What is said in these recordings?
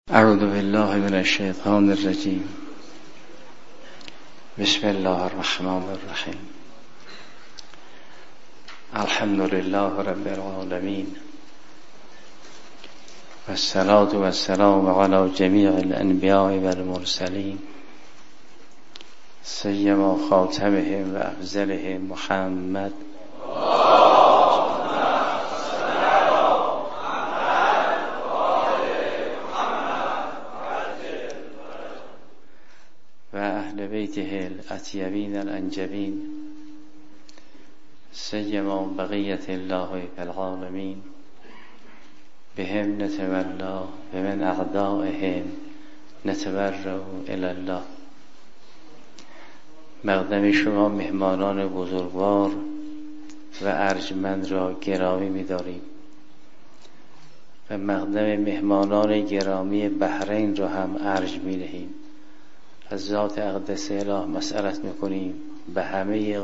اعوذ بالله من الشیطان الرجیم. بسم الله الرحمن الرحیم. الحمد لله رب العالمین والصلاة والسلام علی جمیع الانبیاء والمرسلین سیما خاتمهم و افضلهم محمد و اهل بیته الاطیبین الانجبین سیما بقیت الله فی العالمین بهم نتولا و من اعدائهم نتبرأ الی الله. مقدم شما مهمانان بزرگوار و ارجمند را گرامی می‌داریم و مقدم مهمانان گرامی بحرین را هم ارج می‌دهیم. از ذات اقدس اله مسئلت میکنیم به همه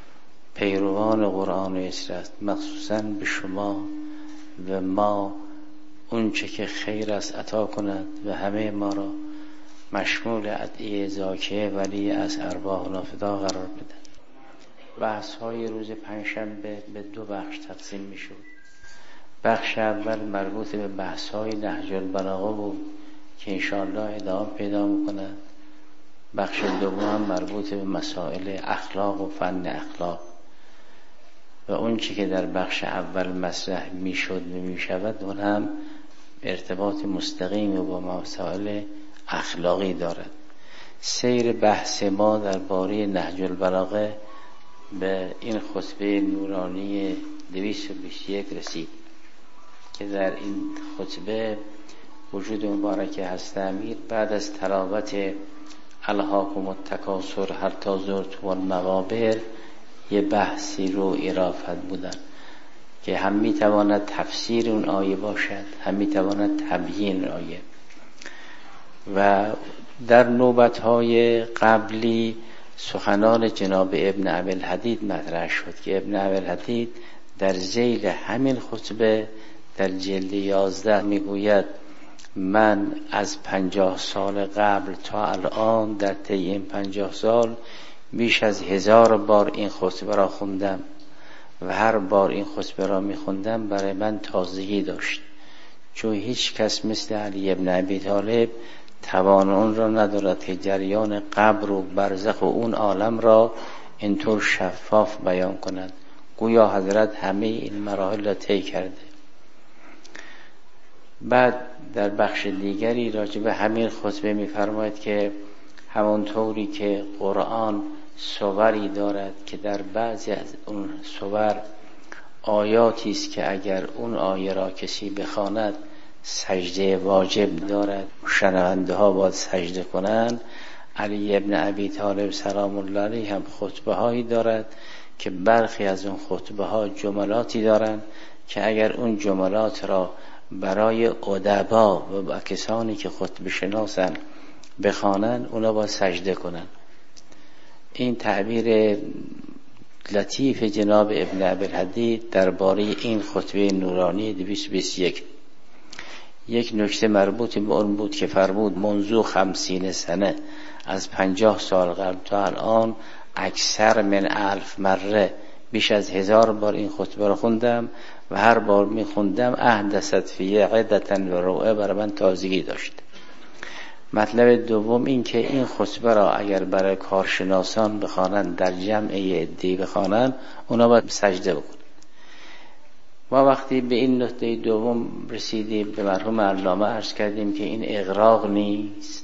پیروان قرآن و عشرت، مخصوصا به شما و ما، اون چه که خیر است عطا کند و همه ما را مشمول ادعیه زاکیه ولی از ارواح نافدا قرار بده. بحث های روز پنجشنبه به دو بخش تقسیم میشد. بخش اول مربوط به بحث های نهج البلاغه بود که انشاءالله ادامه پیدا میکند. بخش دوم مربوط به مسائل اخلاق و فن اخلاق و اون چی که در بخش اول مطرح میشد و میشود اون هم ارتباط مستقیم با مسائل اخلاقی دارد. سیر بحث ما درباره نهج البلاغه به این خطبه نورانی 221 رسید که در این خطبه وجود مبارک هست امیر بعد از تلاوت الهاکم التکاثر حتی زرتم المقابر یه بحثی رو ایرافت بودن که هم میتواند تفسیر اون آیه باشد، هم میتواند تبیین آیه. و در نوبت‌های قبلی سخنان جناب ابن ابی‌الحدید مطرح شد که ابن ابی‌الحدید در ذیل همین خطبه در جلد 11 میگوید من از 50 سال قبل تا الان در طی این 50 سال بیش از 1000 بار این خطبه را خوندم و هر بار این خطبه را میخوندم برای من تازگی داشت، چون هیچ کس مثل علی ابن ابی طالب توان اون را ندارد که جریان قبر و برزخ و اون عالم را اینطور شفاف بیان کند، گویا حضرت همه این مراحل را طی کرده. بعد در بخش دیگری راجع به همین خطبه می‌فرماید که همانطوری که قرآن سوری دارد که در بعضی از اون سور آیاتی است که اگر اون آیه را کسی بخواند سجده واجب دارد، شنونده ها باید سجده کنند، علی ابن ابی طالب سلام الله علیه هم خطبه هایی دارد که برخی از اون خطبه ها جملاتی دارند که اگر اون جملات را برای ادبا و کسانی که خطبه شناسن بخوانن اونا با سجده کنن. این تعبیر لطیف جناب ابن ابی‌الحدید درباره این خطبه نورانی 221. یک نکته مربوط به اون بود که فرمود منذ 50 سنه، از 50 سال قبل تا الان اکثر من 1000 مره، بیش از 1000 بار این خطبه رو خوندم و هر بار میخوندم احدثت فیه عدتا و روعه برای من تازگی داشت. مطلب دوم این که این خطبه را اگر برای کارشناسان بخوانند، در جمع عده‌ای بخوانند، اونا باید سجده بکنن. ما وقتی به این نکته دوم رسیدیم به مرحوم علامه عرض کردیم که این اغراق نیست،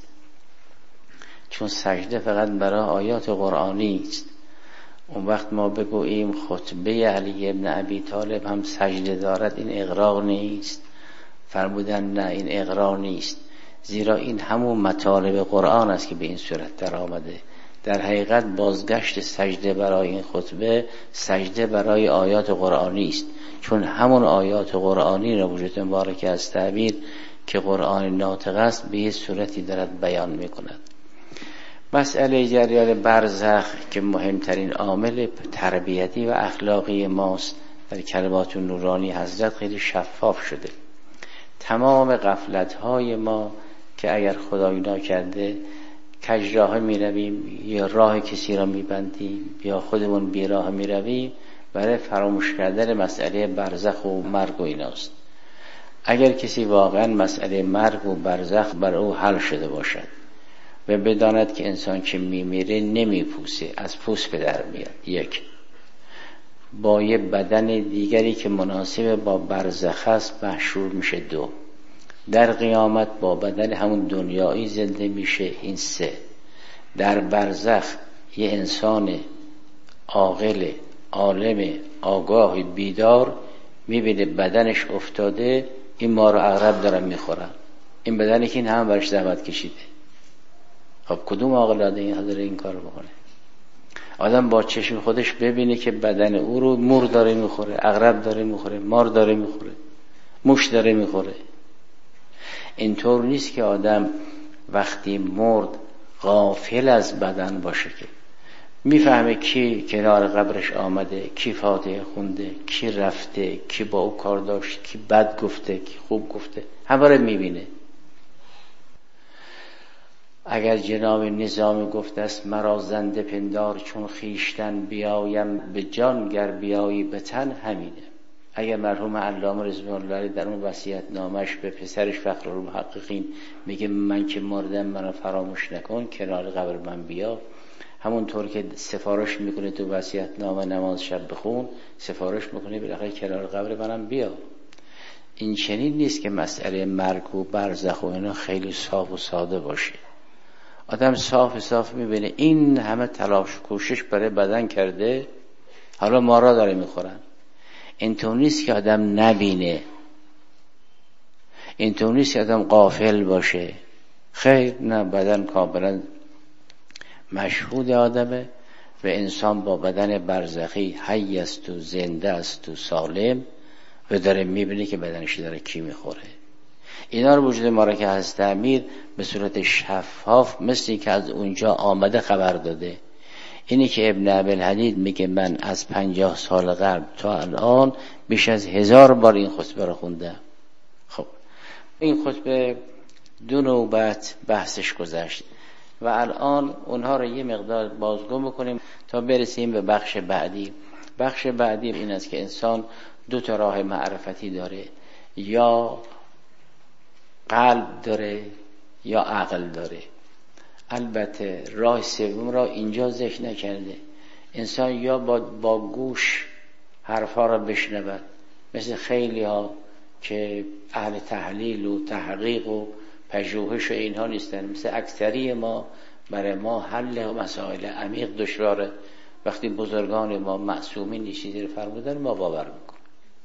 چون سجده فقط برای آیات قرآنی است. اون وقت ما بگوییم خطبه علی ابن ابی طالب هم سجده دارد، این اغراق نیست. فرمودن نه، این اغراق نیست، زیرا این همون مطالب قرآن است که به این صورت در آمده. در حقیقت بازگشت سجده برای این خطبه سجده برای آیات قرآنی است، چون همون آیات قرآنی را وجود مبارک از تعبیر که قرآن ناطق است به یه صورتی دارد بیان میکند. مسئله جریان برزخ که مهمترین عامل تربیتی و اخلاقی ماست در کلمات نورانی حضرت خیلی شفاف شده. تمام غفلت‌های ما که اگر خدای ناکرده کج راه می رویم یا راه کسی را می بندیم یا خودمون بی راه می رویم، برای فراموش کردن مسئله برزخ و مرگ و ایناست. اگر کسی واقعا مسئله مرگ و برزخ بر او حل شده باشد و بداند که انسان که میمیره نمیپوسه، از پوست به در میاد، یک، با یه بدن دیگری که مناسب با برزخ است محشور میشه، دو، در قیامت با بدن همون دنیایی زنده میشه، این سه، در برزخ یه انسان عاقل عالم آگاه بیدار میبینه بدنش افتاده، این مار و عقرب دارن میخورن، این بدنی که این همه برش زحمت کشیده. خب کدوم عاقل آدمی داره این کار بکنه؟ آدم با چشم خودش ببینه که بدن او رو مور داره میخوره، عقرب داره میخوره، مار داره میخوره، موش داره میخوره. اینطور نیست که آدم وقتی مرد غافل از بدن باشه، که میفهمه کی کنار قبرش آمده، کی فاتحه خونده، کی رفته، کی با او کار داشت، کی بد گفته، کی خوب گفته، همه رو میبینه. اگر جناب نظامی گفته است مرا زنده پندار چون خیشتن بیایم به جان گر بیایی به تن، همینه. اگر مرحوم علامه رضوان الله در اون وصیت نامش به پسرش فخرالمحققین میگه من که مردم منو فراموش نکن، کنار قبر من بیا، همونطور که سفارش میکنه تو وصیت نامه نماز شب بخون، سفارش میکنه بالاخره کنار قبر منم بیا. این چنین نیست که مسئله مرگ و برزخ و اینا خیلی صاف و ساده باشه. آدم صاف میبینه این همه تلاش و کوشش برای بدن کرده، حالا مارا داره میخورن. اینطور نیست که آدم نبینه، اینطور نیست که آدم غافل باشه. خیر نه، بدن کاملا مشهود آدمه و انسان با بدن برزخی حی است و زنده است و سالم و داره میبینه که بدنش داره کی میخوره. اینا رو وجود ما را که هست تعمیر به صورت شفاف مثل که از اونجا آمده خبر داده. اینی که ابن ابی‌الحدید میگه من از 50 سال قبل تا الان بیش از 1000 بار این خطبه رو خوندم. خب این خطبه 2 نوبت بحثش گذشت و الان اونها رو یه مقدار بازگو میکنیم تا برسیم به بخش بعدی. بخش بعدی این است که انسان 2 تا راه معرفتی داره، یا قلب داره یا عقل داره. البته راه سوم را اینجا ذکر نکرده. انسان یا با گوش حرفا را بشنود، مثل خیلی ها که اهل تحلیل و تحقیق و پژوهش و اینها نیستن، مثل اکثری ما. برای ما حل مسائل عمیق دشواره. وقتی بزرگان ما معصومین چیزی رو فرمودن ما باور میکنیم.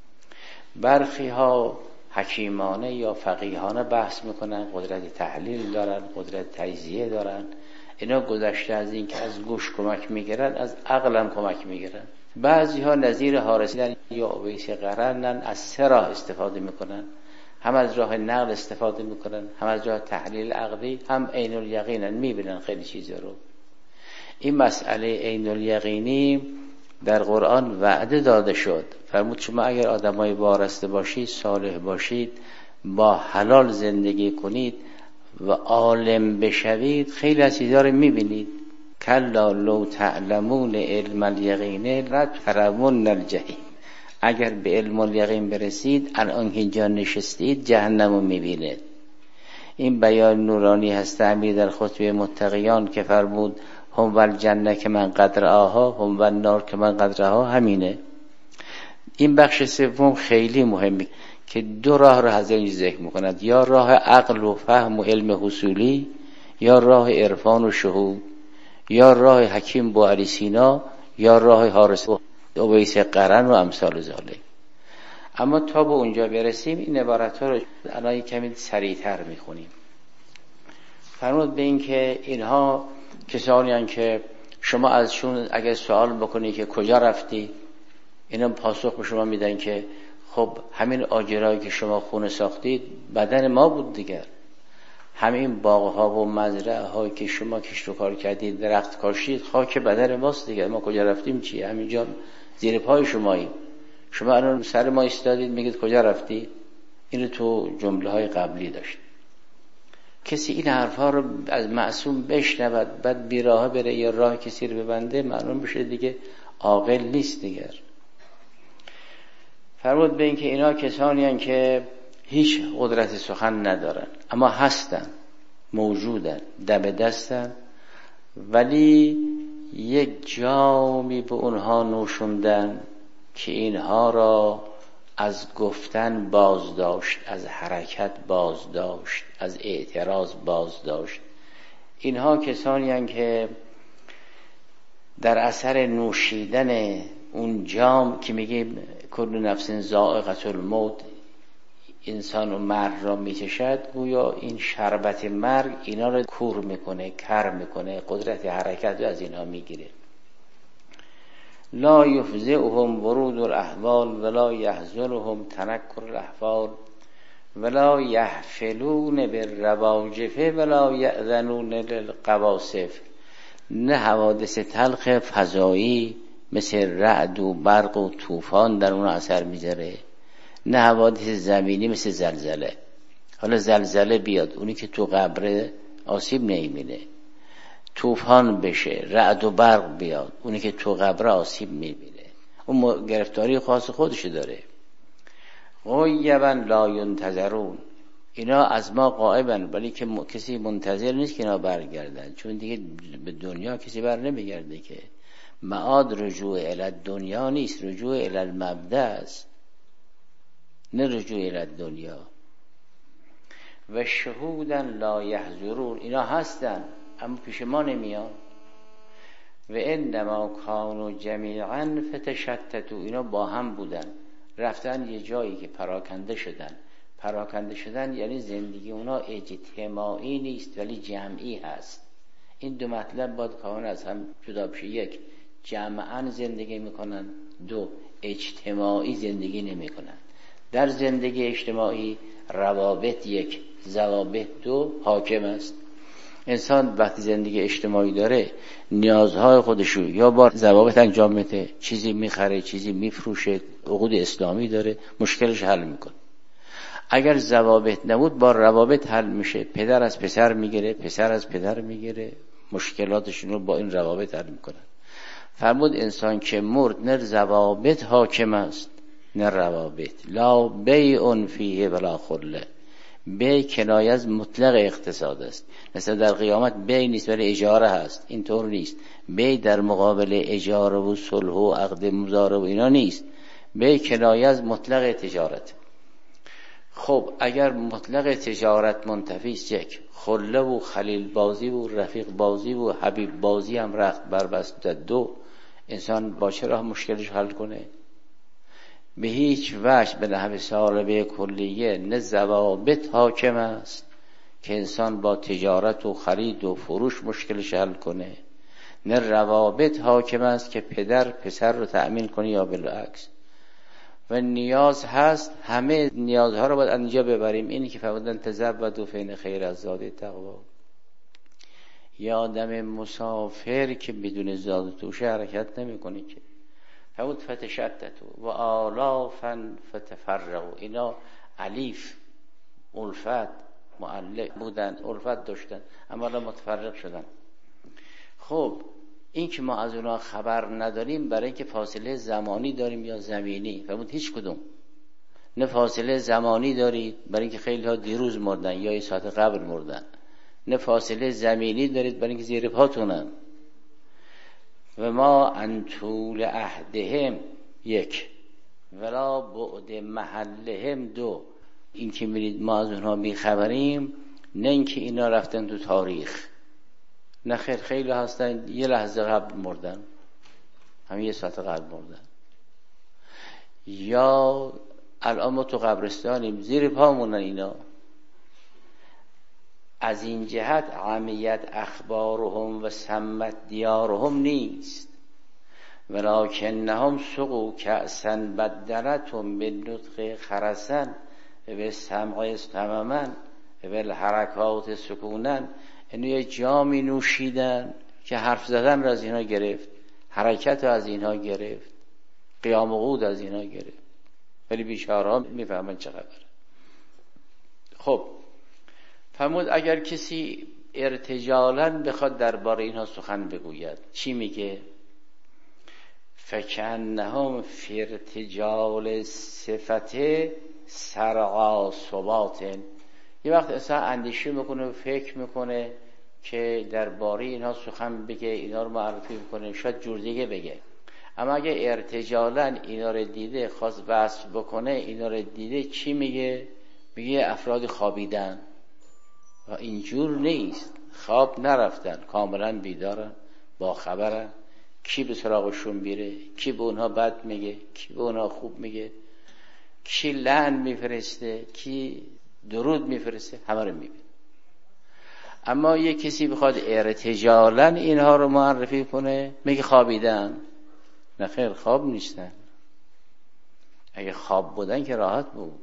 برخی ها حکیمانه یا فقیهانه بحث میکنن، قدرت تحلیل دارن، قدرت تجزیه دارن. اینا گذشته از این که از گوش کمک میگیرن، از عقل هم کمک میگیرن. بعضی ها نظیر حارسی یا اویس قرنن، از 3 راه استفاده میکنن. هم از راه نقل استفاده میکنن، هم از راه تحلیل عقلی، هم عین الیقینن، میبینن خیلی چیزا رو. این مسئله عین الیقینی در قرآن وعده داده شد. فرمود شما اگر آدمای وارسته باشید، صالح باشید، با حلال زندگی کنید و عالم بشوید، خیلی از چیزا رو میبینید. کلا لو تعلمون علم الیقین لترون الجحیم. اگر به علم الیقین برسید، الان که اینجا نشستید جهنم رو میبینید. این بیان نورانی هست امیر در خطبه متقیان که فرمود هم والجنه که من قدر آها، هم والنار که من قدر آها. همینه. این بخش سوم خیلی مهمه که 2 راه رو حضرت ذکر میکند، یا راه عقل و فهم و علم حصولی، یا راه عرفان و شهود، یا راه حکیم با علی سینا، یا راه حارس و اویس قرن و امثال ذالک. اما تا به اونجا برسیم این عبارت ها رو الان کمی سریعتر میخونیم. فرمود به این که اینها کسانی هستند که شما ازشون اگر سوال بکنی که کجا رفتی، اینا پاسخ به شما میدن که خب همین آجرایی که شما خونه ساختید بدن ما بود دیگر، همین باغ‌ها و مزرعه‌هایی که شما کشت و کار کردید، درخت کاشتید، خاک بدن ماست دیگر. ما کجا رفتیم چیه؟ همینجا زیر پای شماییم. شما الان سر ما ایستادید میگید کجا رفتی؟ اینو تو جمله‌های قبلی داشت. کسی این حرفا رو از معصوم بشنود بعد بیراه بره یا راه کسی رو ببنده، معلوم بشه دیگه عاقل نیست دیگر. فرمود به این که اینا کسانی هستند که هیچ قدرت سخن ندارن اما هستن، موجودن، دم دستن، ولی یک جامی به اونها نوشوندن که اینها را از گفتن باز داشت، از حرکت باز داشت، از اعتراض باز داشت. اینها کسانی هستند که در اثر نوشیدن اون جام که میگیم کل نفس ذائقة الموت، انسان و مرگ را میچشد، گویا این شربت مرگ اینا را کور میکنه، کر میکنه، قدرت حرکت رو از اینها میگیره. لا یفزعهم ورود الاحوال ولا یحزنهم تنکر الاحوال ولا یحفلون بالرواجف ولا یأذنون للقواصف. نه حوادث تلخ فضایی مثل رعد و برق و طوفان در اون اثر میذاره، نه حوادث زمینی مثل زلزله. حالا زلزله بیاد، اونی که تو قبر آسیب نمیبینه، طوفان بشه، رعد و برق بیاد، اونی که تو قبر آسیب میبینه، اون گرفتاری خاص خودش داره. غیبا لا ینتظرون، اینا از ما غائبن ولی که کسی منتظر نیست که اینا برگردن، چون دیگه به دنیا کسی بر نمیگرده که. معاد رجوع الی دنیا نیست، رجوع الی المبدأ است، نه رجوع الی دنیا. و شهودا لا یحضرون، اینا هستن اما پیش ما نمیان. و انما کانوا جمیعا فتشتتوا، اینا با هم بودن رفتن یه جایی که پراکنده شدن. پراکنده شدن یعنی زندگی اونا اجتماعی نیست ولی جمعی هست. این دو مطلب باید کاملا از هم جدا بشه. یک، جمعاً زندگی میکنن، دو، اجتماعی زندگی نمیکنن. در زندگی اجتماعی روابط یک، ضوابط دو حاکم است. انسان وقتی زندگی اجتماعی داره نیازهای خودشو یا با ضوابط انجام میده، چیزی میخره، چیزی میفروشه، عقود اسلامی داره، مشکلش حل میکنه. اگر ضوابط نبود با روابط حل میشه، پدر از پسر میگیره، پسر از پدر میگیره، مشکلاتشون رو با این روابط حل میکنن. فرمود انسان که مرد نه ضوابط حاکم است نه روابط. لا بیع فیه ولا خله، بیع کنایه از مطلق اقتصاد است. مثلا در قیامت بیع نیست ولی اجاره هست، اینطور نیست. بیع در مقابل اجاره و صلح و عقد مضاربه و اینا نیست. بیع کنایه از مطلق تجارت. خب اگر مطلق تجارت منتفی است، یک، خله و خلیل بازی و رفیق بازی و حبیب بازی هم رخت بربسته، دو، انسان با چه راه مشکلش حل کنه؟ به هیچ وجه به نحو سالبه کلیه نه ضوابط حاکم است که انسان با تجارت و خرید و فروش مشکلش حل کنه، نه روابط حاکم است که پدر پسر رو تأمین کنه یا بالعکس. و نیاز هست، همه نیازها رو باید اینجا ببریم. اینی که فرمودن تزودوا فإن خیر الزاد تقوا. یه آدم مسافر که بدون زاد توشه حرکت نمیکنه که. فرمود فتشتتوا و آلافا فتفرقوا، اینا الیف الفت معلق بودن، الفت داشتن اما الان متفرق شدن. خب این که ما از اونا خبر نداریم برای اینکه فاصله زمانی داریم یا زمینی. فرمود هیچ کدوم. نه فاصله زمانی دارید برای اینکه خیلی ها دیروز مردن یا یه ساعت قبل مردن، نه فاصله زمینی دارید برای اینکه زیر پاتونن. و ما ان طول عهدهم، یک، ولا بعد محلهم، دو. این که میرید ما از اونها بیخبریم، نه اینکه اینا رفتن تو تاریخ، نه خیر، خیلی هستن یه لحظه قبل مردن، همین یه ساعت قبل مردن، یا الان ما تو قبرستانیم زیر پامونن اینا. از این جهت عمیت اخبارهم و سمت دیارهم نیست، ولکنهم سقوا کأسا بدلتهم بالنطق خرسا و بالسمع استمما و بالحرکات سکونا. اینو یه جامی نوشیدن که حرف زدن را از اینها گرفت، حرکت را از اینها گرفت، قیام و قعود از اینها گرفت، ولی بیچاره‌ها میفهمن چه خبره. خب فرمود اگر کسی ارتجالاً بخواد درباره اینها سخن بگوید چی میگه؟ فکأنهم فی ارتجال صفت سرعا ثبات. یه وقت اصلا اندیشه میکنه و فکر میکنه که درباره اینها سخن بگه، اینا رو معرفی میکنه، شاید جور دیگه بگه. اما اگه ارتجالاً اینا رو دیده خواست وصف بکنه، اینا رو دیده چی میگه؟ میگه افراد خوابیدن و اینجور نیست، خواب نرفتن، کاملا بیدارن، با خبرن، کی به سراغشون میره، کی به اونها بد میگه، کی به اونها خوب میگه، کی لعن میفرسته، کی درود میفرسته، همه رو میبینه. اما یه کسی بخواد ارتجالاً اینها رو معرفی کنه میگه خوابیدن. نه خیر، خواب نیستن. اگه خواب بودن که راحت بود.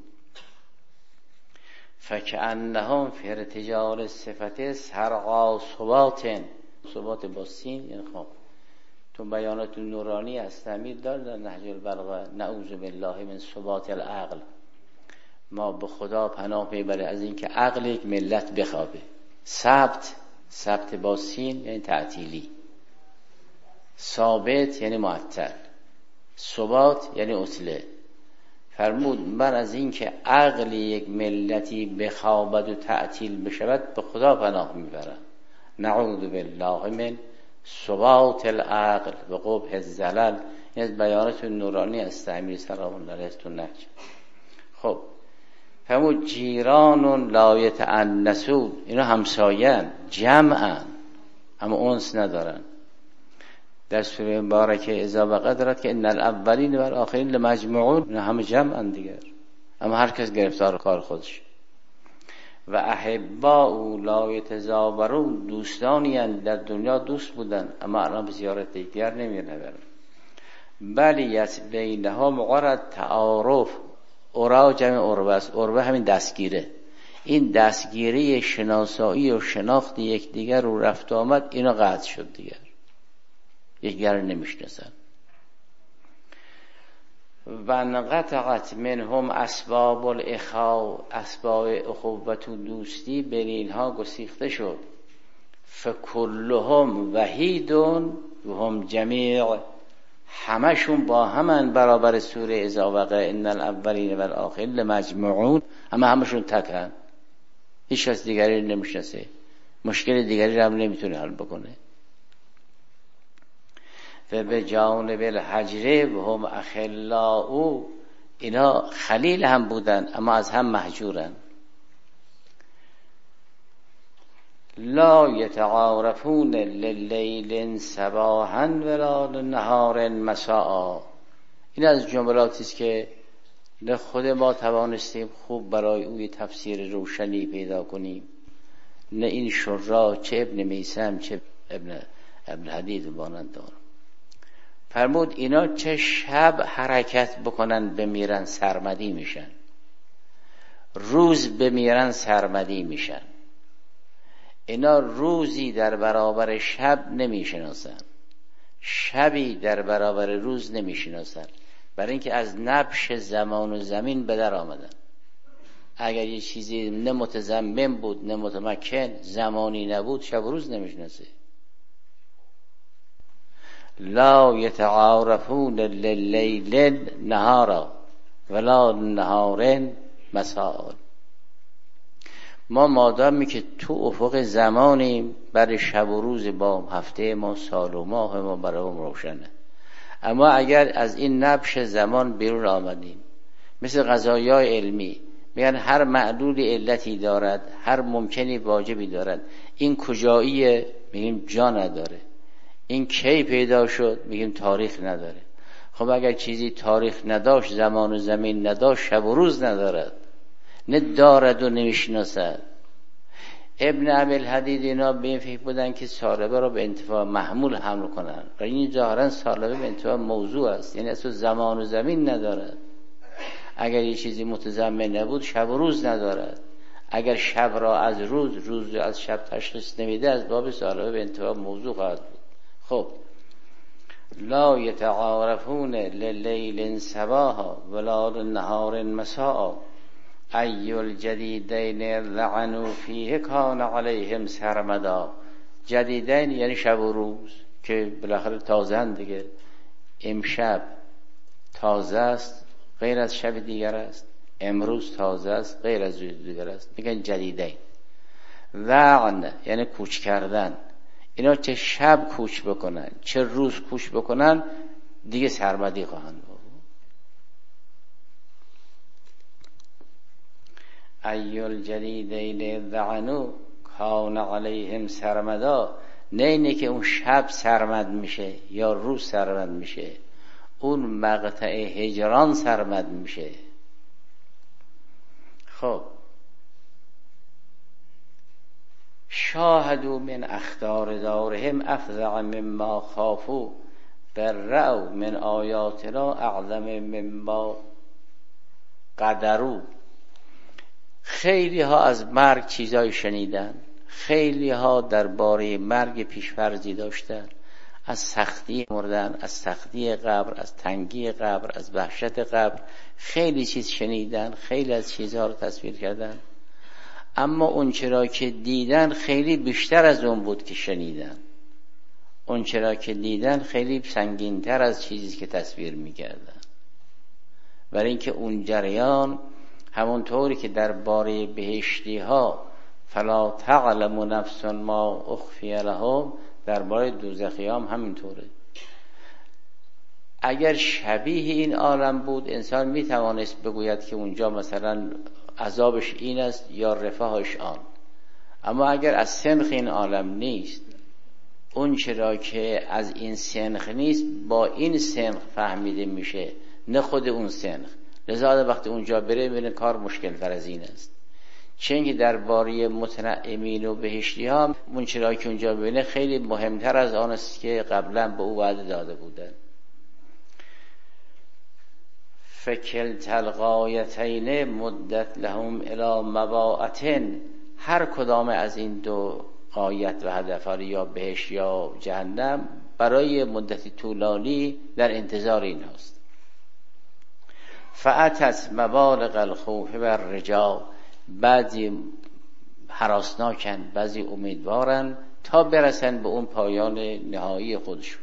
فکأنهم فی ارتجال صفت سرعا ثبات. ثبات با سین یعنی خواب. تو بیانات نورانی استعمیر دار در نهج البلاغه نعوذ بالله من ثبات العقل. ما به خدا پناه میبره از اینکه عقل یک ملت بخوابه. ثبت با سین یعنی تعطیلی، ثابت یعنی معطل، ثبات یعنی اصله. فرمود من از اینکه عقل یک ملتی بخوابد و تعطیل بشود به خدا پناه میبرم. نعوذ بالله من ثبات العقل و قبح الزلل. این از بیانات نورانی استعمیر سلام الله علیه تو نهج. خب فرمود جیران لا یتأنسون، اینا همسایه‌اند، جمعن اما انس ندارن. در سوره مبارکه اذا وقدرت که ان الاولین و الاخرین لمجموعون، اینا همه جمعن دیگر، اما هر کس گرفتار کار خودش. و احباء لا یتزاورون، دوستانی اند در دنیا دوست بودن اما الان به زیارت دیگر نمیرن. بلی بینهم عرض تعارف. اورا جمع عروه است. عروه همین دستگیره. این دستگیری شناسایی و شناخت یکدیگر رو رفت آمد، اینا قطع شد دیگر، یکدیگر رو نمیشناسن. و انقطعت منهم اسباب الاخاء، اسباب اخوت و دوستی بین اینها گسیخته شد. فکلهم وحید و هم جمیع، همشون با همن برابر سوره اذا وقع ان الاولین و الاخرین لمجموعون، اما همشون تکن، هیچ کس دیگری نمیشناسه، مشکل دیگری رو هم نمیتونه حل بکنه. و به جانب الحجر و هم اخلاء، اینا خلیل هم بودن اما از هم محجورن. لا یتعارفون للیل صباحا ولا لنهار مساء. این از جملاتی است که نه خود ما توانستیم خوب برای او تفسیر روشنی پیدا کنیم، نه این شراح چه ابن میثم چه ابن حدید مانند دارم. فرمود اینا چه شب حرکت بکنن بمیرن سرمدی میشن، روز بمیرن سرمدی میشن. اینا روزی در برابر شب نمیشناسن، شبی در برابر روز نمیشناسن، برای اینکه از نبش زمان و زمین به در آمدن. اگر یه چیزی نه متضمن بود نه متمکن، زمانی نبود، شب و روز نمیشناسه. لا یتعارفون للیل نهارا ولا نهار مساء. ما مادامی که تو افق زمانیم، برای شب و روز با هفته ما، سال و ماه ما برای هم روشنه. اما اگر از این نبش زمان بیرون آمدیم، مثل قضایای علمی میگن هر معلول علتی دارد، هر ممکنی واجبی دارد. این کجاییه؟ میگیم جا نداره. این کی پیدا شد؟ میگیم تاریخ نداره. خب اگر چیزی تاریخ نداشت، زمان و زمین نداشت، شب و روز ندارد، نه دارد و نمیشناسد. ابن ابی‌الحدید اینا به این فکر بودن که سالبه را به انتفاع محمول حمل کنن، و این ظاهرا سالبه به انتفاع موضوع است، یعنی اصلا زمان و زمین ندارد. اگر یه چیزی متضمن نبود، شب و روز ندارد. اگر شب را از روز، روز را از شب تشخیص نمیده، از باب سالبه به انتفاع موضوع خواهد بود. خب لا یتعارفون للیل صباحا ولا لنهار مساء. ای الجدیدین لعنوا فیه کان علیهم سرمدا. جدیدین یعنی شب و روز که بالاخره تازه هم دیگه. امشب تازه است غیر از شب دیگر است، امروز تازه است غیر از روز دیگر است، میگن جدیدین. لعن یعنی کوچ کردن. اینا چه شب کوچ بکنن چه روز کوچ بکنن دیگه سرمدی خواهند بود. ای الجدیدین لعنوا کان علیهم سرمدا. نه اینه که اون شب سرمد میشه یا روز سرمد میشه، اون مقطع هجران سرمد میشه. خب شاهدوا من اخطار دارهم افزع مما خافوا برأوا من آیاتنا اعظم مما قدروا. خیلی ها از مرگ چیزای شنیدن، خیلی ها درباره مرگ پیش‌فرضی داشتن، از سختی مردن، از سختی قبر، از تنگی قبر، از وحشت قبر خیلی چیز شنیدن، خیلی از چیزها رو تصویر کردن، اما اون چرا که دیدن خیلی بیشتر از اون بود که شنیدن. اون چرا که دیدن خیلی سنگین‌تر از چیزی که تصویر می‌کردن. برای اینکه اون جریان همونطوری که درباره بهشتی ها فلا تعلم نفس ما اخفی لهم، درباره دوزخی هم همینطوره. اگر شبیه این عالم بود انسان میتوانست بگوید که اونجا مثلا عذابش این است یا رفاهش آن، اما اگر از سنخ این عالم نیست، اون چرا که از این سنخ نیست با این سنخ فهمیده میشه، نه خود اون سنخ. لذا وقتی اونجا بره میبینه کار مشکل تر از این است. چون که درباره متنعمین و بهشتی ها اون چرا که اونجا ببینه خیلی مهمتر از آن است که قبلا به او وعده داده بودن. فکلتا الغایتین مدت لهم الی مباعتن. هر کدام از این دو غایت و هدف یا بهشت یا جهنم برای مدتی طولانی در انتظار این هست. فأتت مبالغ الخوف و الرجا. بعضی هراسناکن، بعضی امیدوارن تا برسن به اون پایان نهایی خودشون.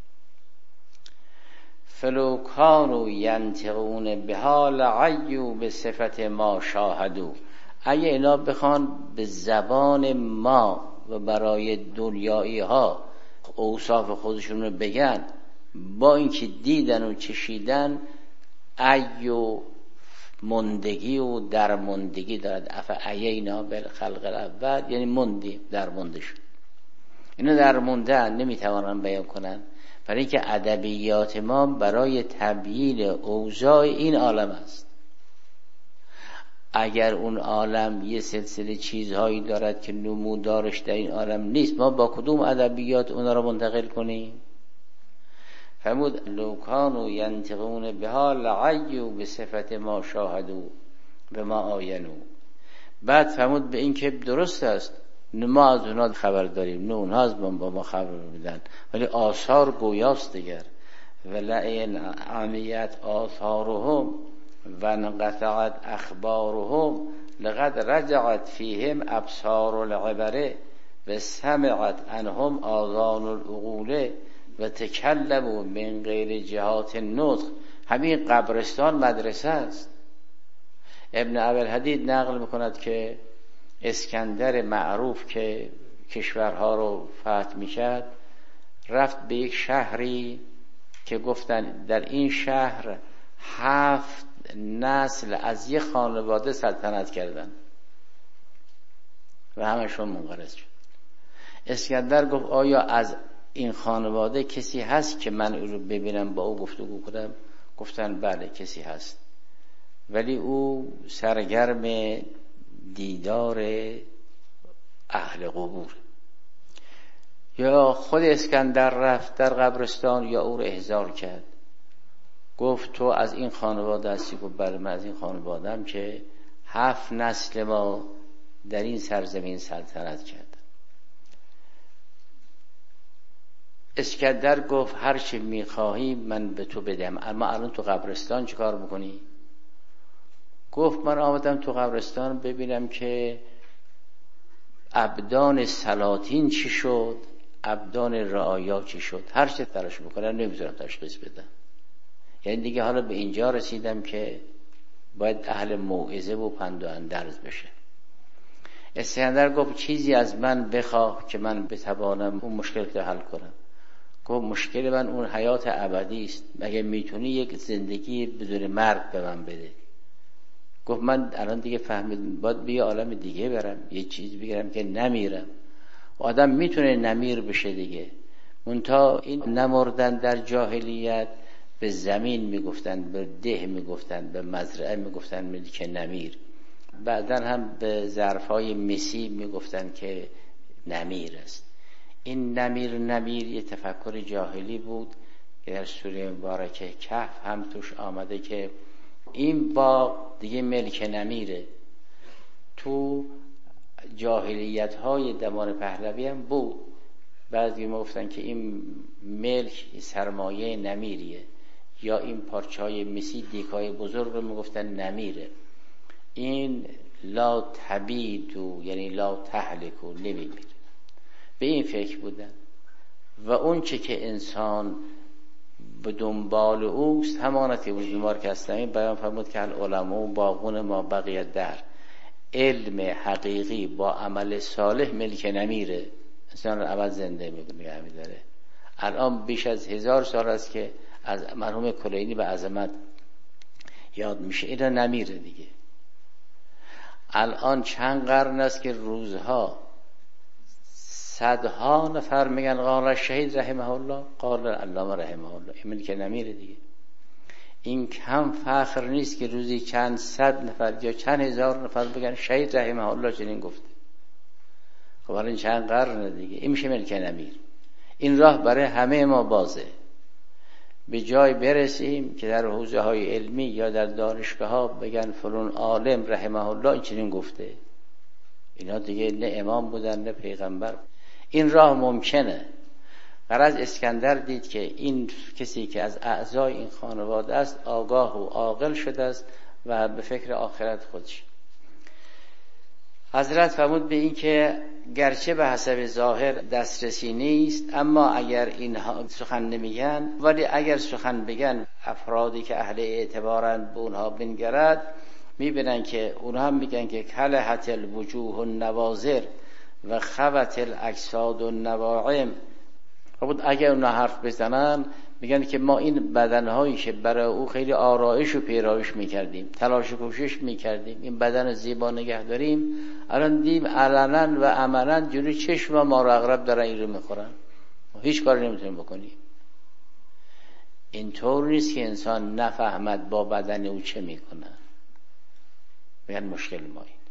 فلو کانوا ینطقون بها لعیوا به صفت ما شاهدوا. اگه اینا بخوان به زبان ما و برای دنیایی ها اوصاف خودشون رو بگن، با اینکه دیدن و چشیدن، ایو مندگی و درماندگی دارد. افعینا بالخلق الاول یعنی مندی، درمانده شد. اینا درماندن، نمیتوانن بیان کنن، برای اینکه ادبیات ما برای تبیین اوضاع این عالم است. اگر اون عالم یه سلسله چیزهایی دارد که نمودارش در این عالم نیست، ما با کدوم ادبیات اونا رو منتقل کنیم؟ فرمود لو کانوا ینطقون بها لعیوا به صفت ما شاهدوا به ما آینوا. بعد فرمود به این که درست است ما از اونها خبر داریم، نه اونها از با ما خبر میدن، ولی آثار گویاست دیگر. ولئن عمیت آثارهم و انقطعت اخبارهم لقد رجعت فیهم ابصار العبره و سمعت عنهم آذان العقول و تکلموا من غیر جهات النطق. همین قبرستان مدرسه است. ابن ابوالحدید نقل میکند که اسکندر معروف که کشورها رو فتح میکرد رفت به یک شهری که گفتن در این شهر 7 نسل از یک خانواده سلطنت کردن و همشون منقرض شد. اسکندر گفت آیا از این خانواده کسی هست که من او رو ببینم با او گفتگو کنم؟ گفتن بله کسی هست، ولی او سرگرم دیدار اهل قبور. یا خود اسکندر رفت در قبرستان یا او رو احضار کرد، گفت تو از این خانواده هستی؟ گفت بله من از این خانواده‌ام که 7 نسل ما در این سرزمین سلطنت کرد. اسکندر گفت هر چی میخواهی من به تو بدم، اما الان تو قبرستان چه کار میکنی؟ گفت من آمدم تو قبرستان ببینم که ابدان سلاطین چی شد، ابدان رعایا چی شد. هر چه تلاش بکنم نمیتونم تشخیص بدم. یعنی دیگه حالا به اینجا رسیدم که باید اهل موعظه و پند و اندرز بشه. اسکندر گفت چیزی از من بخواه که من بتوانم اون مشکل رو حل کنم. گفت مشکل من اون حیات ابدی است، مگه میتونی یک زندگی بدون مرگ به من بده؟ گفت من الان دیگه فهمیدم باید به یه عالم دیگه برم، یه چیز بگیرم که نمیرم. و آدم میتونه نمیر بشه دیگه. منتها این نمردن در جاهلیت به زمین میگفتن، به ده میگفتن، به مزرعه میگفتن ملک نمیر. بعدن هم به ظرفای مسی میگفتن که نمیر است. این نمیر یه تفکر جاهلی بود که در سوره مبارکه کهف هم توش آمده که این باغ دیگه ملک نمیره. تو جاهلیت های زمان پهلوی هم بود. بعضی میگفتن که این ملک سرمایه نمیریه، یا این پارچه های مسی دیکای بزرگ رو میگفتن نمیره. این لا تبیدو یعنی لا تهلکو، نمیمیره. به این فکر بودن. و اون چه که انسان به دنبال اوست همانتی بود. مارکستانی بیان فرمود که العلماء باغون ما بقیت در، علم حقیقی با عمل صالح ملک نمیره، انسان رو عوض زنده میگه میداره. الان بیش از 1000 سال است که از مرحوم کلینی به عظمت یاد میشه، اینا نمیره دیگه. الان چند قرن است که روزها صدها نفر میگن قال شهید رحمه الله، قال علامه رحمه الله. این ملک نمیره دیگه. این کم فخر نیست که روزی چند صد نفر یا چند هزار نفر بگن شهید رحمه الله چنین گفته. خب الان چند قرن دیگه این میشه ملک نمیر. این راه برای همه ما بازه. به جای برسیم که در حوزه های علمی یا در دانشگاه ها بگن فلان عالم رحمه الله این چنین گفته. اینا دیگه نه امام بودن نه پیغمبر. این راه ممکنه. غرض اسکندر دید که این کسی که از اعضای این خانواده است آگاه و عاقل شده است و به فکر آخرت خودش. حضرت فرمود به این که گرچه به حسب ظاهر دسترسی نیست، اما اگر اینها سخن نمیگن، ولی اگر سخن بگن افرادی که اهل اعتبارند به اونها بنگرد میبینن که اونها هم میگن که کلحت الوجوه النواظر و خوت الاجساد النواعم. خب اگر اونها حرف بزنن میگن که ما این بدنهایی که برای او خیلی آرایش و پیرایش میکردیم، تلاش و کوشش میکردیم این بدن زیبا نگه داریم، الان دیم علنا و عملا جلوی چشم ما رو اغرب دارن این رو میخورن، هیچ کاری نمیتونیم بکنیم. اینطور نیست که انسان نفهمد با بدن او چه میکنه. میگن مشکل ما این.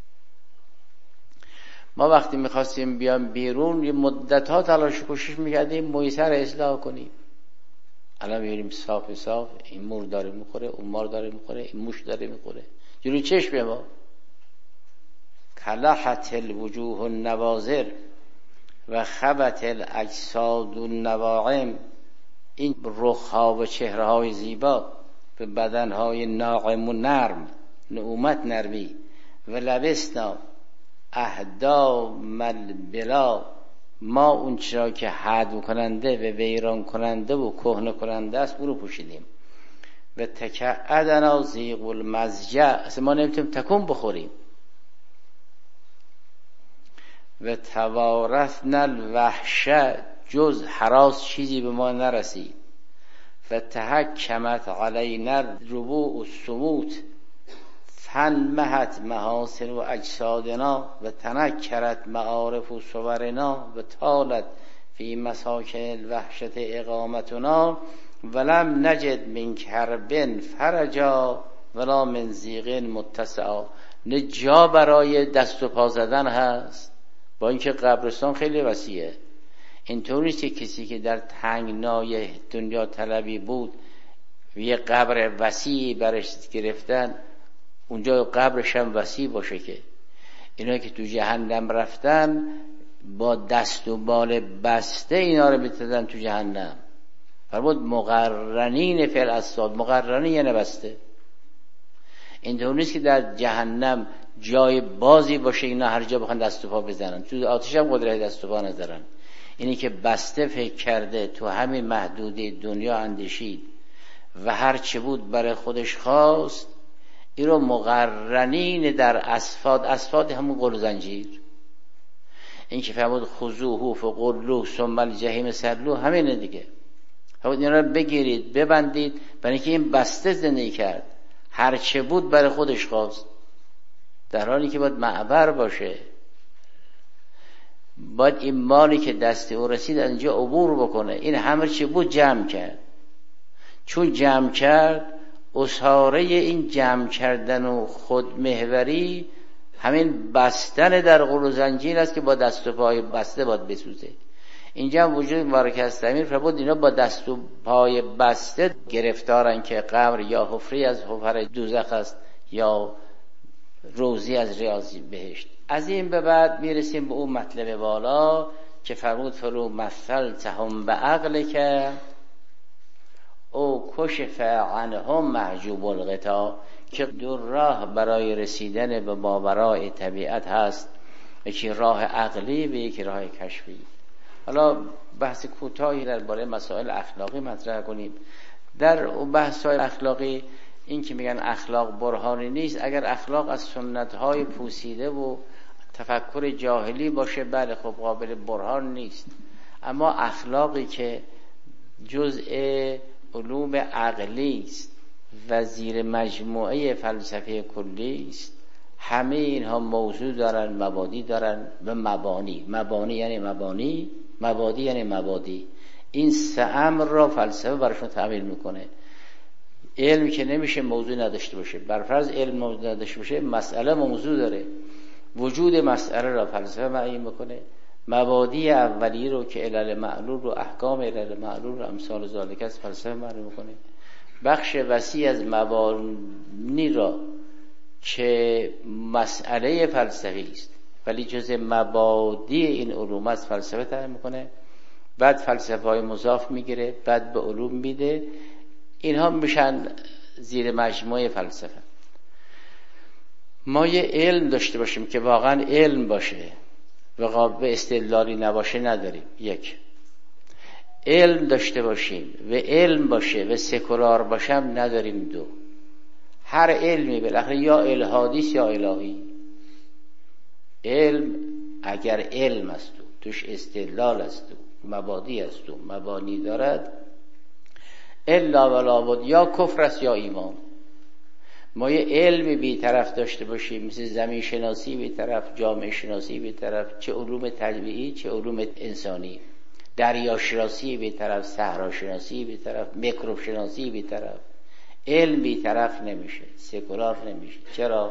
ما وقتی میخواستیم بیام بیرون یه مدت ها تلاش و کوشش میکردیم میسر اصلاح کنیم. الان میبینیم صاف این مور داره میخوره، اون مار داره میخوره، این موش داره میخوره جلوی چشم ما. کلحت الوجوه النواظر و خبت الاجساد النواعم. این رخها و چهره های زیبا به بدن های ناعم و نرم، نعومت نرمی، و لبسنا اهدام البلا، ما اون چرا که هدم کننده و ویران کننده و کهنه کننده است اون رو پوشیدیم. و تکعدنا ضیق المضجع، اصلا ما نمیتونیم تکون بخوریم. و توارثنا الوحشه، جز هراس چیزی به ما نرسید. و تحکمت علینا ربوع السموت، فنمحت محاسن و اجسادنا و تنکرت معارف و صورنا و طالت فی مساکن الوحشت اقامتنا ولم نجد من کرب فرجا ولا من ضیق متسعا. نه جا برای دست و پا زدن هست، با اینکه قبرستان خیلی وسیعه. اینطور نیست که کسی که در تنگنای دنیا طلبی بود و یه قبر وسیعی برش گرفتن اونجا قبرش هم وسیع باشه. که اینا که تو جهنم رفتن با دست و بال بسته اینا رو بتدن تو جهنم. فرمود مقرنین فی الاسفاد، مقرنین یعنی بسته. اینطور نیست که در جهنم جای بازی باشه اینا هر جا بخوان دست و پا بزنن. تو آتش هم قدرت دست و پا ندارن. اینی که بسته فکر کرده، تو همین محدوده دنیا اندیشید و هر چه بود برای خودش خواست، این رو مقرنین در اصفاد همون قل و زنجیر. این که فرمود خذوه فغلوه ثم الجحیم صلوه، همینه دیگه. فرمود اینا رو بگیرید ببندید، برای اینکه این بسته زندگی کرد، هر چه بود برای خودش خواست، در حالی که باید معبر باشه. باید این مالی که دست او رسید از اینجا عبور بکنه. این همه چی بود جمع کرد. چون جمع کرد، اساره این جمع کردن و خودمحوری همین بستن در قل و زنجیر است که با دست و پای بسته باید بسوزه. اینجا هم وجود مبارک است امیر فرمود اینا با دست و پای بسته گرفتارن که قبر یا حفری از حفر دوزخ است یا روزی از ریاض بهشت. از این به بعد میرسیم به اون مطلب بالا که فرمود فلو مثلتهم بعقلک او کشف عنهم محجوب الغطا، که دو راه برای رسیدن به ماورای طبیعت هست، یکی راه عقلی و یکی راه کشفی. حالا بحث کوتاهی درباره مسائل اخلاقی مطرح کنیم. در بحث اخلاقی این که میگن اخلاق برهانی نیست، اگر اخلاق از سنت‌های پوسیده و تفکر جاهلی باشه بله خب قابل برهان نیست. اما اخلاقی که جزء علوم عقلی است و زیر مجموعه فلسفه کلی است، همه اینها موضوع دارن، مبادی دارن و مبانی یعنی مبانی، مبادی یعنی مبادی. این سه امر را فلسفه براشون تعبیر میکنه. علم که نمیشه موضوع نداشته باشه. برفرض علم موضوع نداشته باشه، مسئله موضوع داره. وجود مسئله را فلسفه معین میکنه. مبادی اولی رو که علل معلول رو، احکام علل معلول رو، امثال ذالک است، فلسفه معلوم میکنه. بخش وسیع از مبانی را که مسئله فلسفی است ولی جزء مبادی این علوم است فلسفه تعیین میکنه. بعد فلسفه های مضاف میگیره، بعد به علوم میده. اینها میشن زیر مجموعه فلسفه. ما یه علم داشته باشیم که واقعا علم باشه و قابل استدلالی نباشه نداریم. یک، علم داشته باشیم و علم باشه و سکولار باشم نداریم. دو، هر علمی بالاخره یا الهادی است یا الهی. علم اگر علم است و توش استدلال است و مبادی است و مبانی دارد، الا ولا بد یا کفر است یا ایمان. ما یه علمی بی طرف داشته باشیم، مثل زمین شناسی بی طرف، جامعه شناسی بی طرف، چه علوم طبیعی چه علوم انسانی، دریا شناسی بی طرف، صحرا شناسی بی طرف، میکروب شناسی بی طرف، علم بی طرف نمیشه، سکولار نمیشه. چرا؟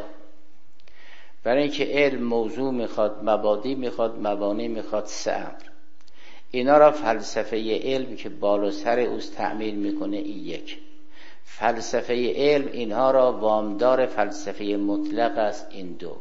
برای اینکه علم موضوع میخواد، مبادی میخواد، مبانی میخواد، سه امر. اینا را فلسفه علم که بالا سر اوست تعمیل میکنه. این یک. فلسفه علم اینها را وامدار فلسفه مطلق است. این دو.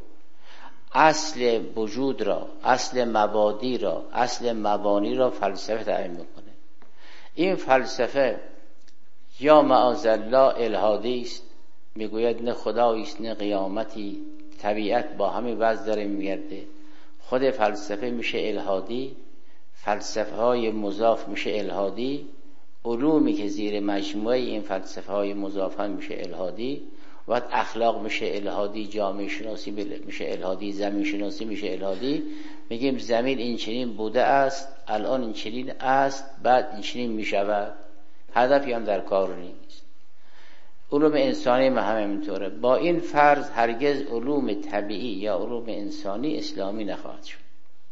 اصل وجود را، اصل مبادی را، اصل مبانی را فلسفه تعیین میکنه. این فلسفه یا معاذالله الهادی است، میگوید نه خدایی است نه قیامتی، طبیعت با همین وضع داره میگرده. خود فلسفه میشه الهادی، فلسفه های مضاف میشه الهادی، علومی که زیر مجموعه این فلسفه های مضافن میشه الهادی. وقت اخلاق میشه الهادی، جامعه شناسی میشه الهادی، زمین شناسی میشه الهادی. میگیم زمین این چنین بوده است، الان این چنین است، بعد این چنین میشود. هدفی هم در کار نیست. علوم انسانی هم همینطوره. با این فرض هرگز علوم طبیعی یا علوم انسانی اسلامی نخواهد شد.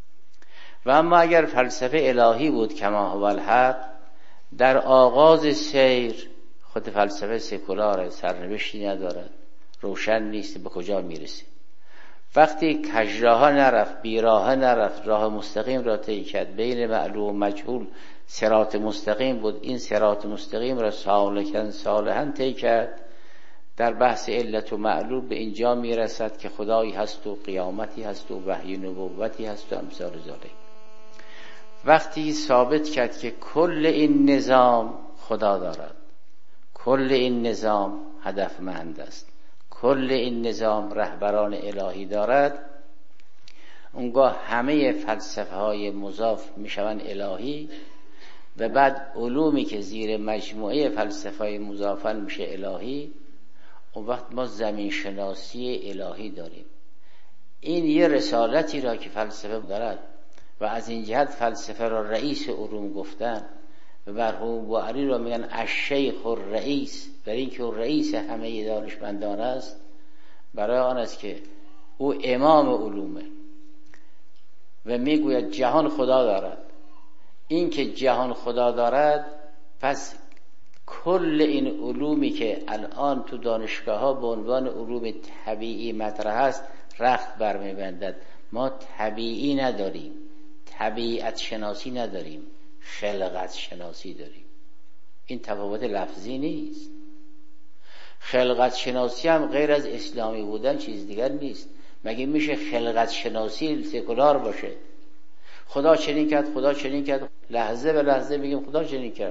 و اما اگر فلسفه الهی بود کما هو الحق، در آغاز سیر خود فلسفه سکولاره، سرنوشتی ندارد، روشن نیست به کجا میرسه. وقتی کجراه نرفت، بیراه نرفت، راه مستقیم را طی کرد، بین معلوم و مجهول صراط مستقیم بود، این صراط مستقیم را سالکن صالحا طی کرد، در بحث علت و معلول به اینجا میرسد که خدایی هست و قیامتی هست و وحی نبوتی هست و امثال ذالک. وقتی ثابت کرد که کل این نظام خدا دارد، کل این نظام هدفمند است، کل این نظام رهبران الهی دارد، اونگاه همه فلسفه های مضاف میشوند الهی و بعد علومی که زیر مجموعه فلسفه های مضافن میشه الهی. اون وقت ما زمین شناسی الهی داریم. این یه رسالتی را که فلسفه دارد و از این جهت فلسفه را رئیس علوم گفتن و مرحوم بوعلی را میگن الشیخ الرئیس، برای اینکه او رئیس همه دانشمندان است، برای آن است که او امام علومه و میگوید جهان خدا دارد. این که جهان خدا دارد، پس کل این علومی که الان تو دانشگاه ها به عنوان علوم طبیعی مطرح است رخت برمیبندد. ما طبیعی نداریم، طبیعت شناسی نداریم، خلقت شناسی داریم. این تفاوت لفظی نیست. خلقت شناسی هم غیر از اسلامی بودن چیز دیگر نیست. مگه میشه خلقت شناسی سکولار باشه؟ خدا چنین کرد، خدا چنین کرد، لحظه به لحظه میگیم خدا چنین کرد.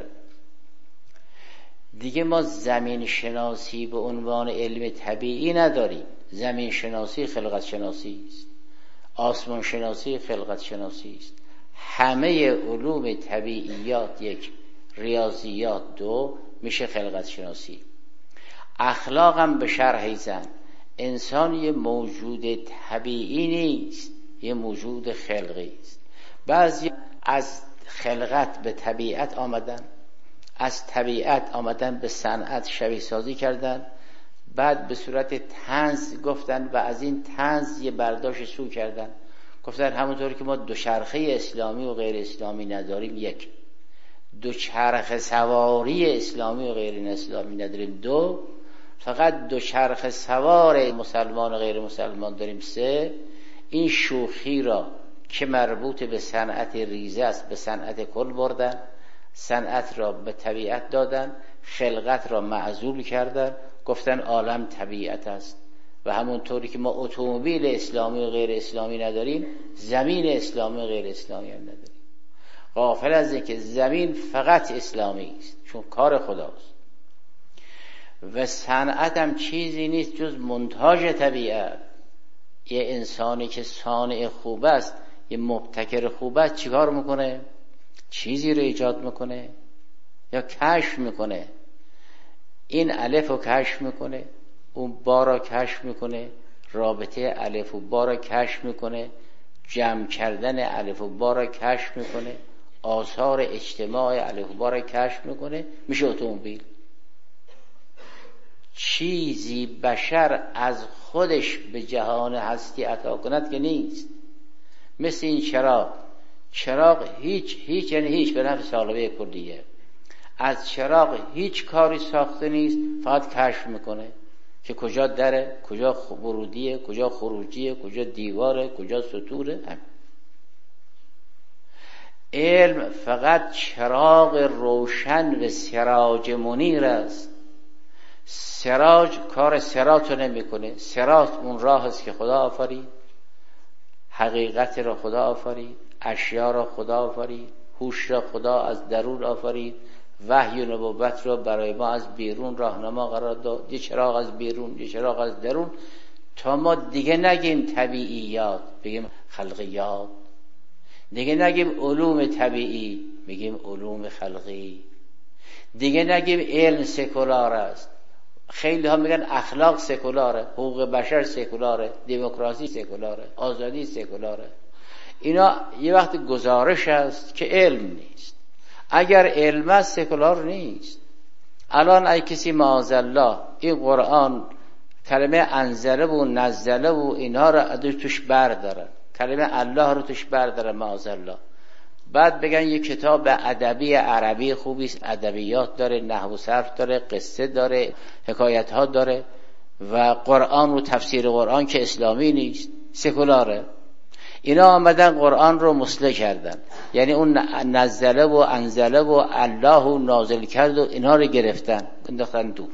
دیگه ما زمین شناسی به عنوان علم طبیعی نداریم. زمین شناسی خلقت شناسی است، آسمان شناسی خلقت شناسی است. همه علوم طبیعیات یک، ریاضیات دو، میشه خلقت شناسی. اخلاق هم به شرح زن، انسان یه موجود طبیعی نیست، یه موجود خلقی است. بعضی از خلقت به طبیعت آمدن، از طبیعت آمدن به صنعت شبیه سازی کردن، بعد به صورت طنز گفتن و از این طنز یه برداشت سو کردن. گفتن همونطور که ما دوچرخه اسلامی و غیر اسلامی نداریم، یک، دوچرخه سواری اسلامی و غیر اسلامی نداریم، دو، فقط دوچرخه سوار مسلمان و غیر مسلمان داریم، سه، این شوخی را که مربوط به صنعت ریزه است به صنعت کل بردن، صنعت را به طبیعت دادن، خلقت را معزول کردن، گفتن عالم طبیعت است. و همونطوری که ما اتومبیل اسلامی و غیر اسلامی نداریم، زمین اسلامی و غیر اسلامی هم نداریم. غافل از اینکه زمین فقط اسلامی است چون کار خداست و صنعت هم چیزی نیست جز منتاج طبیعت. یه انسانی که صانع خوب است، یه مبتکر خوب است، چیکار میکنه؟ چیزی رو ایجاد میکنه یا کشف میکنه. این الف رو کشف میکنه، اون با را کشف میکنه، رابطه الف و با را کشف میکنه، جمع کردن الف و با را کشف میکنه، آثار اجتماع الف و با را کشف میکنه، میشه اتومبیل. چیزی بشر از خودش به جهان هستی عطا کند که نیست. مثل این چراغ هیچ یعنی هیچ به نفع سالبه کلیه. از چراغ هیچ کاری ساخته نیست، فقط کشف میکنه که کجا دره، کجا ورودیه، کجا خروجیه، کجا دیواره، کجا سطوره. علم فقط چراغ روشن و سراج منیر است. سراج کار سرات رو نمیکنه. سرات اون راه است که خدا آفرید، حقیقت را خدا آفرید، اشیا را خدا آفرید، هوش را خدا از درون آفرید، وحی و نبوت را برای ما از بیرون راهنما قرار داد. یه چراغ از بیرون، یه چراغ از درون، تا ما دیگه نگیم طبیعیات، بگیم خلقیات. دیگه نگیم علوم طبیعی، بگیم علوم خلقی. دیگه نگیم علم سکولار است. خیلی ها میگن اخلاق سکولاره، حقوق بشر سکولاره، دموکراسی سکولاره، آزادی سکولاره. اینا یه وقت گزارش است که علم نیست. اگر علم است سکولار نیست. الان ای کسی معاذالله این قرآن کلمه انزله و نزله و اینها رو توش برداره، کلمه الله رو توش برداره معاذالله، بعد بگن یه کتاب ادبی عربی خوبی است، ادبیات داره، نحو و صرف داره، قصه داره، حکایت ها داره، و قرآن و تفسیر قرآن که اسلامی نیست، سکولاره. اینا آمدن قرآن رو مسله کردن، یعنی اون نزله و انزله و الله و نازل کرد و اینها رو گرفتن انداختن دور.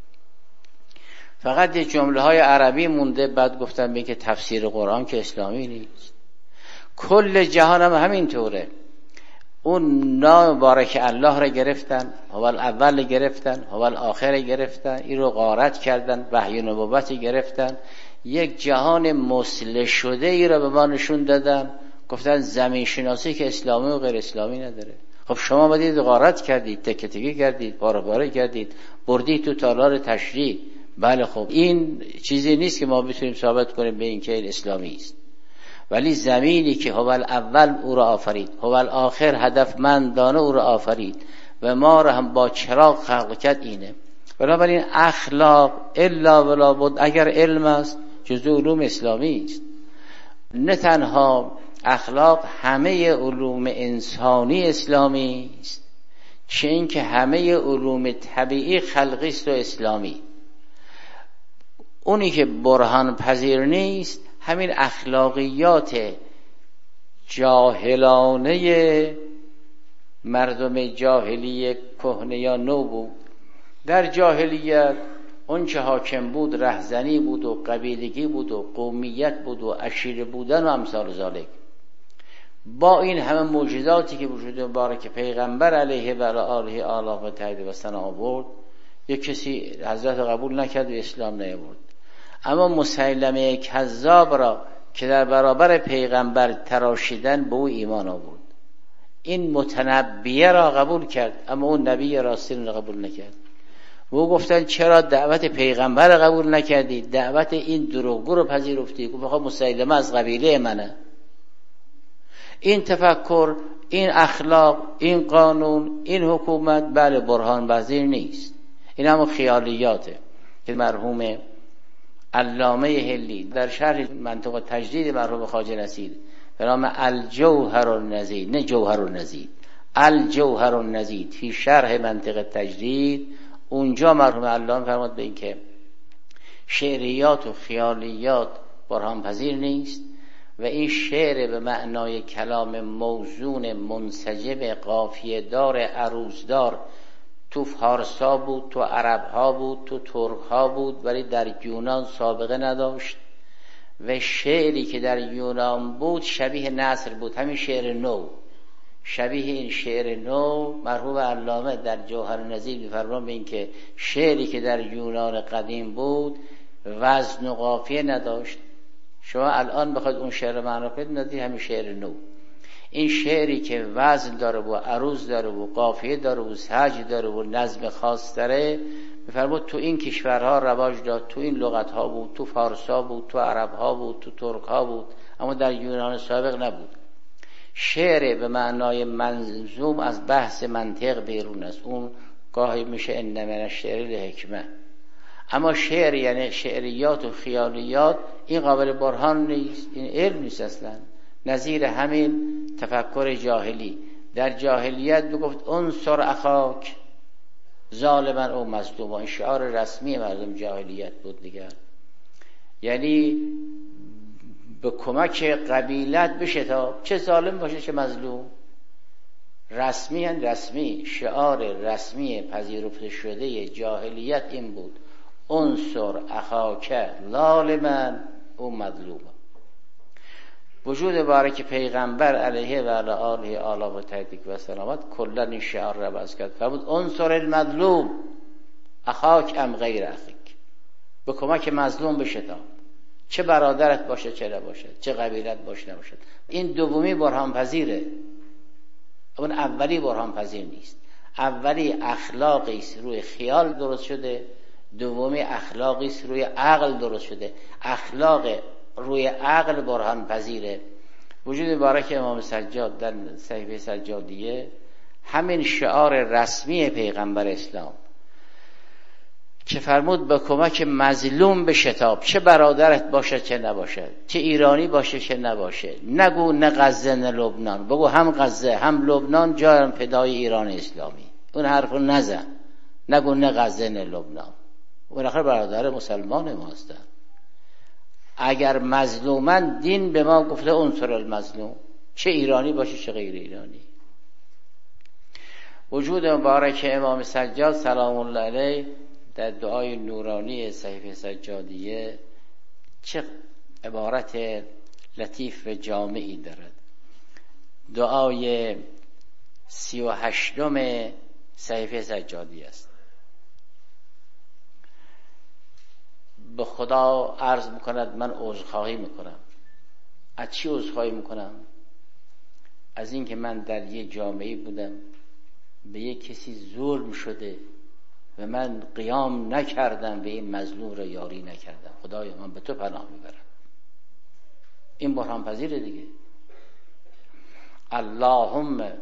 فقط یه جمله های عربی مونده، بعد گفتن به که تفسیر قرآن که اسلامی نیست. کل جهان هم همین طوره. اون نام بارک الله را گرفتن، هو الاول گرفتن، هو الاخر گرفتن، این رو غارت کردن، وحی نبوت گرفتن، یک جهان مصلح شده ای را به ما نشون دادن، گفتن زمین شناسی که اسلامی و غیر اسلامی نداره. خب شما بدید غارت کردید، تکه تکه کردید، پاره پاره کردید، بردید تو تالار تشریع. بله خب این چیزی نیست که ما بتونیم ثابت کنیم به این که این اسلامی است. ولی زمینی که هو الاول او را آفرید، هو الاخر هدفمندانه او را آفرید و ما را هم با چراغ خلق کرد، اینه. بنابراین اخلاق الا ولا بد اگر علم است جزء علوم اسلامی است. نه تنها اخلاق، همه علوم انسانی اسلامی است، چه این که همه علوم طبیعی خلقی است و اسلامی. اونی که برهان پذیر نیست همین اخلاقیات جاهلانه مردم جاهلی کهنه یا نو بود. در جاهلیت اون چه حاکم بود رهزنی بود و قبیلگی بود و قومیت بود و عشیره بودن و امثال ذالک. با این همه معجزاتی که وجود مبارک پیغمبر علیه و آله و تایید و ثنا آورد، یک کسی حضرت قبول نکرد و اسلام نیاورد. اما مسیلمه کذاب را که در برابر پیغمبر تراشیدن به او ایمان آورد. این متنبیه را قبول کرد اما اون نبی راستین را قبول نکرد. و او گفتن چرا دعوت پیغمبر را قبول نکردی، دعوت این دروغگو رو پذیرفتی؟ گفت بخواه مسیلمه از قبیله منه. این تفکر، این اخلاق، این قانون، این حکومت بله برهان پذیر نیست. این هم خیالیاته که مرحوم علامه هلی در شرح منطق تجدید مرحوم خواجه نصیر به نام الجوهر النزید، نه جوهر النزید، الجوهر النزید فی شرح منطق تجدید، اونجا مرحوم علامه فرمود به این که شعریات و خیالیات برهان پذیر نیست و این شعر به معنای کلام موزون منسجم قافیه دار عروضدار تو فارسا بود، تو عربها بود، تو ترکها بود، ولی در یونان سابقه نداشت. و شعری که در یونان بود شبیه نثر بود، همین شعر نو، شبیه این شعر نو. مرحوم علامه در جوهر النزید می‌فرمایند به این که شعری که در یونان قدیم بود وزن و قافیه نداشت. شما الان بخواید اون شعر معنا کنید ندید همین شعر نو. این شعری که وزن داره و عروض داره و قافیه داره و سهج داره و نظم خاص داره، می‌فرماد تو این کشورها رواج داد، تو این لغت‌ها بود، تو فارس‌ها بود، تو عرب‌ها بود، تو ترک‌ها بود، اما در یونان سابق نبود. شعر به معنای منظوم از بحث منطق بیرون است، اون گاهی میشه ان من الشعر الحکمه. اما شعر یعنی شعریات و خیالیات، این قابل برهان نیست، این علم نیست اصلا. نظیر همین تفکر جاهلی، در جاهلیت میگفت انصر اخاک ظالما او مظلوما، این شعار رسمی مردم جاهلیت بود دیگر. یعنی به کمک قبیلت بشتاب، چه ظالم باشه چه مظلوم. رسمی هن رسمی، شعار رسمی پذیرفته شده جاهلیت این بود انصر اخاک ظالما او مظلوما. وجود بارک پیغمبر علیه و آله و تهدیک و سلامت کلا این شعار را بس کرد، فرمود انصر المظلوم اخاک ام غیر اخیک، به کمک مظلوم بشتاب، چه برادرت باشه چه نباشه، چه قبیلت باشه نباشه. این دومی برهان پذیره، اون اولی برهان پذیر نیست. اولی اخلاقی است روی خیال درست شده، دومی اخلاقی است روی عقل درست شده. اخلاق روی عقل برهان پذیره. وجود مبارک امام سجاد در صحیفه سجادیه همین شعار رسمی پیغمبر اسلام که فرمود به کمک مظلوم بشتاب، چه برادرت باشه چه نباشه، چه ایرانی باشه چه نباشه. نگو نه غزه نه لبنان، بگو هم غزه هم لبنان جای فدای ایران اسلامی. اون حرفو نزن، نگو نه غزه نه لبنان، بالاخره برادر مسلمان ما هستن. اگر مظلومن دین به ما گفته انصر المظلوم، چه ایرانی باشه چه غیر ایرانی. وجود مبارک امام سجاد سلام الله علیه در دعای نورانی صحیفه سجادیه چه عبارت لطیف و جامعی دارد. دعای 38 صحیفه سجادی است. به خدا عرض میکند من عذرخواهی میکنم. از چی عذرخواهی میکنم؟ از این که من در یه جامعه بودم به یک کسی ظلم شده و من قیام نکردم و این مظلوم را یاری نکردم. خدایا من به تو پناه میبرم. این برهان پذیره دیگه. اللهم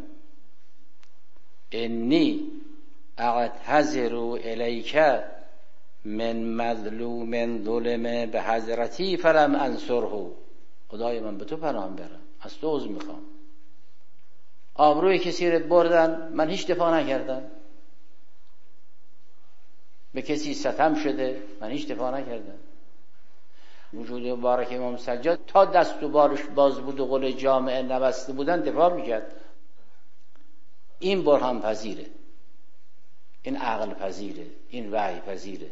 انی اعتذر الیک من مظلوم ظلم به حضرتی فلم انصره. خدای من به تو پناه میبرم، از تو عذر میخوام. آبروی کسی رو بردن، من هیچ دفاع نکردم. به کسی ستم شده، من هیچ دفاع نکردم. وجود مبارک امام سجاد تا دست و بالش باز بود و قل جامعه نبسته بودن دفاع میکرد. این برهان پذیره، این عقل پذیره، این وحی پذیره،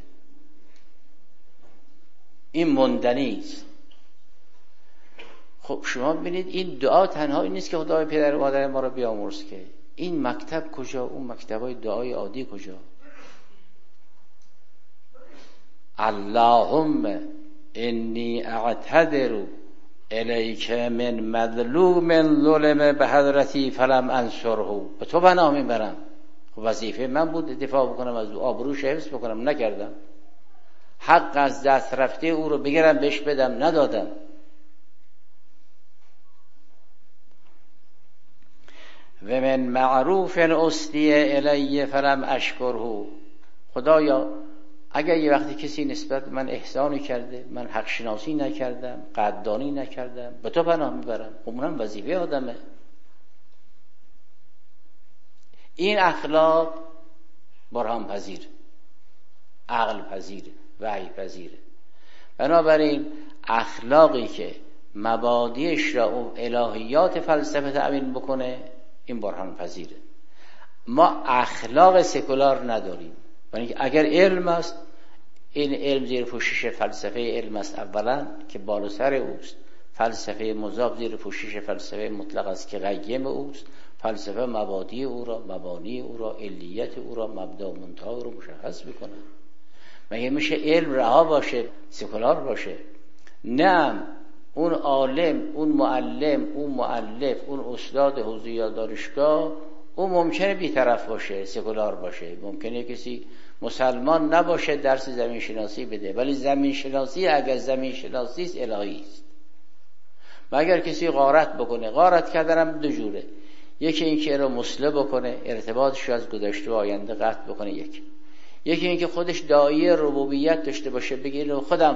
این مندنی است. خب شما ببینید این دعا تنها این نیست که خدای پدر و مادر ما رو بیامرز، که این مکتب کجا؟ اون مکتبای دعای عادی کجا؟ اللهم انی اعتذر الیک من مظلوم ظلم به حضرتی فلم انصره. به تو پناه میبرم. وظیفه من بود دفاع بکنم از آبروش، حفظ بکنم، نکردم. حق از دست رفته او رو بگیرم بهش بدم، ندادم. و من معروف اسدی الی فلم اشکره. خدایا اگر یه وقتی کسی نسبت به من احسانی کرده، من حق شناسی نکردم، قدردانی نکردم، به تو پناه میبرم. اونم وظیفه آدمه. این اخلاق برهان پذیر، عقل پذیر، وحی پذیره. بنابراین اخلاقی که مبادیش را و الهیات فلسفه تأمین بکنه، این برهان پذیره. ما اخلاق سکولار نداریم. یعنی اگر علم است، این علم زیر پوشش فلسفه علم است اولا که بالا سر اوست. فلسفه مضاف زیر پوشش فلسفه مطلق است که قیم اوست. فلسفه مبادی او را، مبانی او را، علیت او را، مبدا و منتها او را مشخص میکنه. مگه میشه علم رها باشه، سکولار باشه؟ نه، اون عالم، اون معلم، اون مؤلف، اون استاد حوزه یا دانشگاه، اون ممکنه بی‌طرف باشه، سکولار باشه. ممکنه کسی مسلمان نباشه درس زمین شناسی بده، ولی زمین شناسی اگر زمین شناسی است الهی است. و اگر کسی غارت بکنه، غارت کردنم دو جوره. یکی اینکه رو مصلح بکنه، ارتباطش رو از گذشته و آینده قطع بکنه. یکی اینکه خودش داعیه ربوبیت داشته باشه، بگه اینو خودم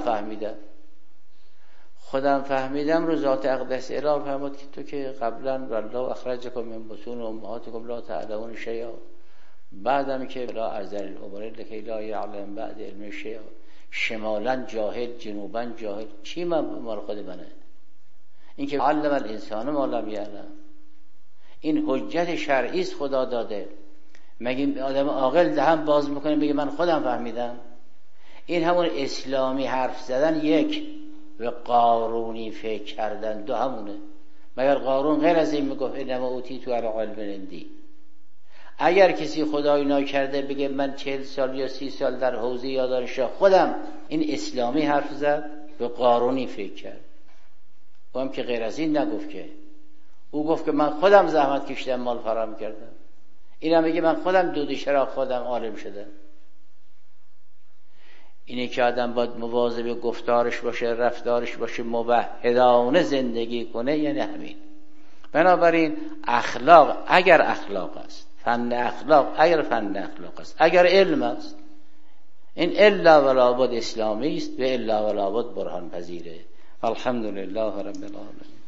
فهمیدم رو ذات اقدس اله فرمود که تو که قبلا والله اخرجکم من بطون امهاتکم لا تعلمون شیئا، بعدم که لا ارذل الامور لکی لا یعلم بعد علم شیئا، شمالا جاهل جنوبا جاهل. چی مال خود منه؟ این که علم الانسان ما لم یعلم، این حجت شرعی است خدا داده. مگه آدم عاقل دهن باز میکنه بگه من خودم فهمیدم؟ این همون اسلامی حرف زدن یک، و قارونی فکر کردن دو همونه. مگر قارون غیر از این میگفت انما اوتیتو علی علم عندی؟ اگر کسی خدایی ناکرده بگه من 40 سال یا 30 سال در حوزه یا دانشگاه خودم، این اسلامی حرف زد، به قارونی فکر کرد. او هم که غیر از این نگفت، که او گفت که من خودم زحمت کشیدم، مال فراهم کردم. این هم میگه من خودم دود چراغ خودم عالم شدم. اینه که آدم باید مواظب گفتارش باشه، رفتارش باشه، موحدانه زندگی کنه، یعنی همین. بنابراین اخلاق اگر اخلاق است، فن اخلاق اگر فن اخلاق است، اگر علم است، این الا ولا بد اسلامی است و الا ولا بد برهان پذیره. الحمدلله رب العالمین.